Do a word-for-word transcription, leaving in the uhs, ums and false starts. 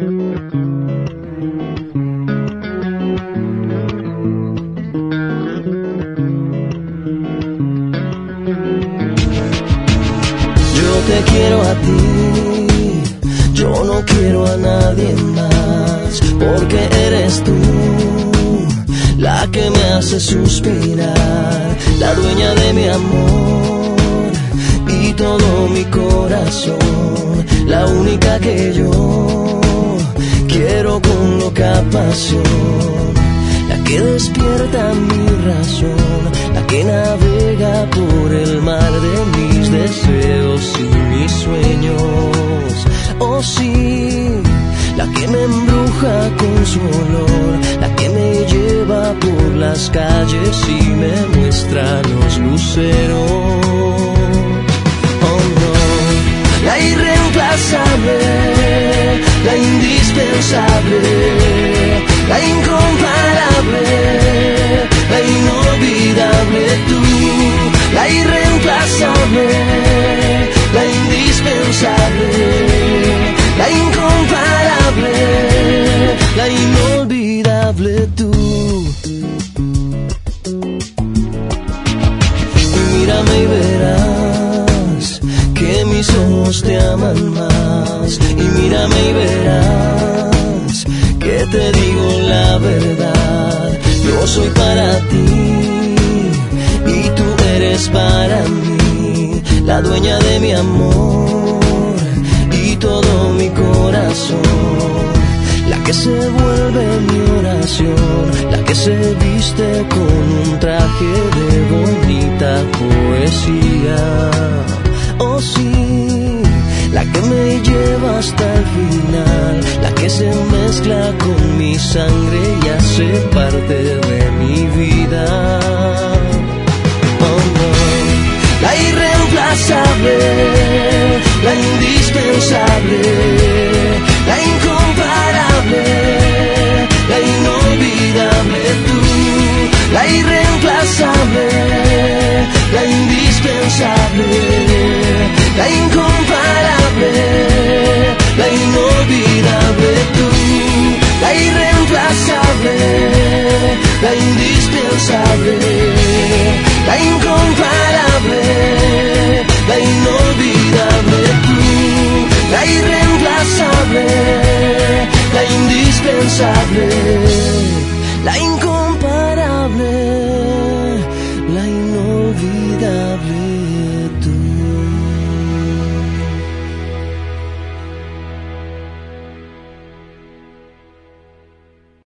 Yo te quiero a ti, yo no quiero a nadie más, porque eres tú la que me hace suspirar, la dueña de mi amor y todo mi corazón, la única que yo quiero con loca pasión, la que despierta mi razón, la que navega por el mar de mis deseos y mis sueños. Oh sí, la que me embruja con su olor, la que me lleva por las calles y me muestra los luceros. Oh no, la irreemplazable, la indispensable, la incomparable, la inolvidable tú, la irreemplazable, la indispensable, la incomparable, la inolvidable tú. Mírame y verás que mis ojos te aman más, y mírame y verás que te digo la verdad. Yo soy para ti y tú eres para mí, la dueña de mi amor y todo mi corazón, la que se vuelve mi oración, la que se viste con un traje de bonita poesía. Oh sí, la que me lleva hasta el final, la que se mezcla con mi sangre y hace parte de mi vida. Oh no, la irreemplazable, la indispensable,